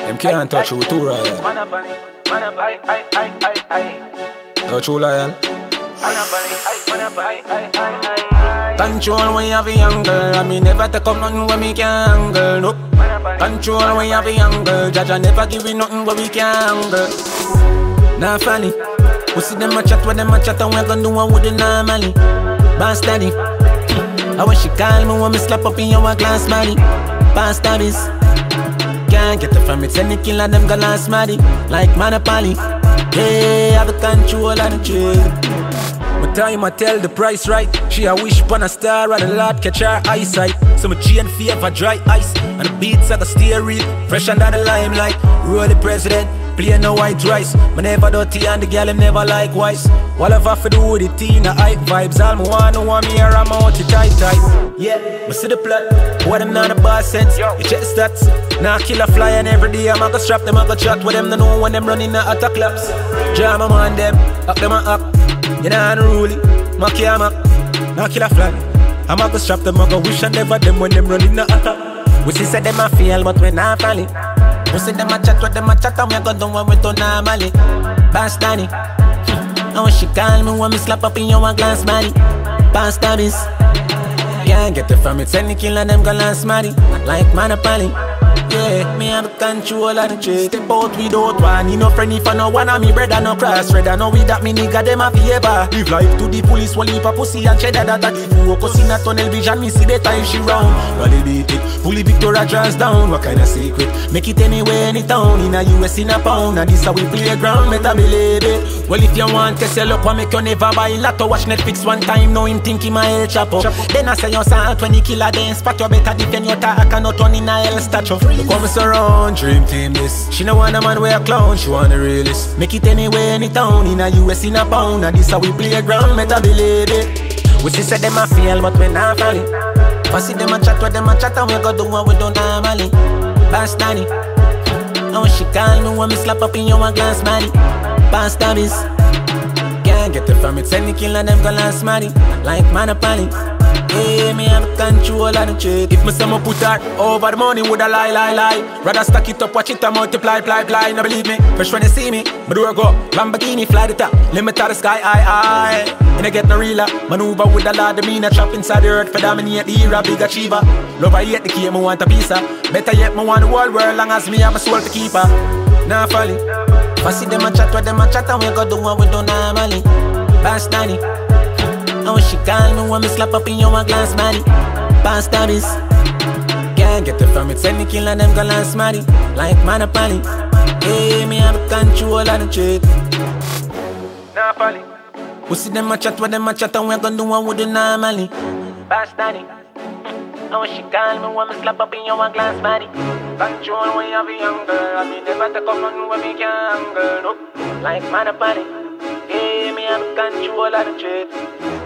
Them can't touch you too, Ryan. Touch you, Lion. Control when you have a young girl. I mean never take up nothing when me can't handle. Nope. Control when you have a young girl. Jaja never give you nothing when we can't handle. Nah funny. We see them a chat with them a chat and we gon' do what we do normally. Boss daddy. I when she call me when me slap up in your glass money. Boss daddies. Can't get it from it. Send the killer them go last money. Like Monopoly. Yeah, have the control of the trade. My time I tell the price right. She a wish upon a star and the Lord catch her eyesight. So my chain favor dry ice. And the beats I got stay real. Fresh under the limelight. Roll the president. Play no white rice. My never dirty and the girl him never likewise. Whatever I do with the teen, the hype vibes. All me want me here, I'm out to tight. Yeah, me see the plot. What them not the boss sense. You check the stats. Now kill a fly and every day I'm gonna strap them, I go chat with them. They know when them running the attack laps. Jam them on them, up them and up. You know unruly, mock ya mock. Now kill a fly. I'm gonna strap them, I go wish I never them when them running the attack. We see say them a fail, but we not falling. We see them a chat with them a chat and we go do what we do normally. Boss Danny. And when she call me when me slap up in your glass body. Boss Daddies. Can't get it from it, send the killer them go last money. Like Monopoly. Yeah, me have the control of the trade. Step out without one. You no friend if I no one of me brother no cross red. I know with that me nigga them a favor. Live life to the police, one leave a pussy and cheddar that the focus in a tunnel vision. Me see better if she round. Rally beat it, fully Victoria draws down. What kind of secret? Make it anywhere, any town. In a US, in a pound. And this how we playground, better believe it. Well if you want to sell up, I make you never buy lotto. Watch Netflix one time, now him think him a El Chapo. Then I say you salt when you kill a then spot. You better defend your talk and not turn in a El statue. Come surround, dream team this. She no want a man wear a clown, she want the realest. Make it anywhere, any town, in a US, in a pound. And this how we play ground, better believe it. We see say them a fail, but we not falling. I see them a chat with them a chat and we go do what we do normally. Boss Danny. And when she call me when me slap up in your glass money. Boss Daddies. Can't get it from it, send the killer them go last money. Like Monopoly. Yeah, me have control of the trade. If me say me put her over the money, would I lie. Rather stack it up, watch it and multiply. Now believe me, first when you see me, my door go Lamborghini, fly the top, limit to the sky, aye. And I get no realer, maneuver with the Lord, the mean a trap inside the earth for dominate the era, big achiever. Love I hate the key, me want a piece of. Better yet, me want the whole world, long as me have a soul to keep her. Nah folly. I see them a chat with them a chat and we go do what we do normally. Boss Danny. And when she call me when me slap up in your glass body. Boss Daddies. Can't get it from it, send the killer them go last money. Like Monopoly. Yeah, me have the control of the trade. Monopoly. We see them a chat with them a chat and we gon' do what we do normally. Boss Daddy. And when she call me when me slap up in your glass body. Control when you have a young girl. I mean never take up nothing when me can't handle. Nope. Like Monopoly. Yeah, me have the control of the trade.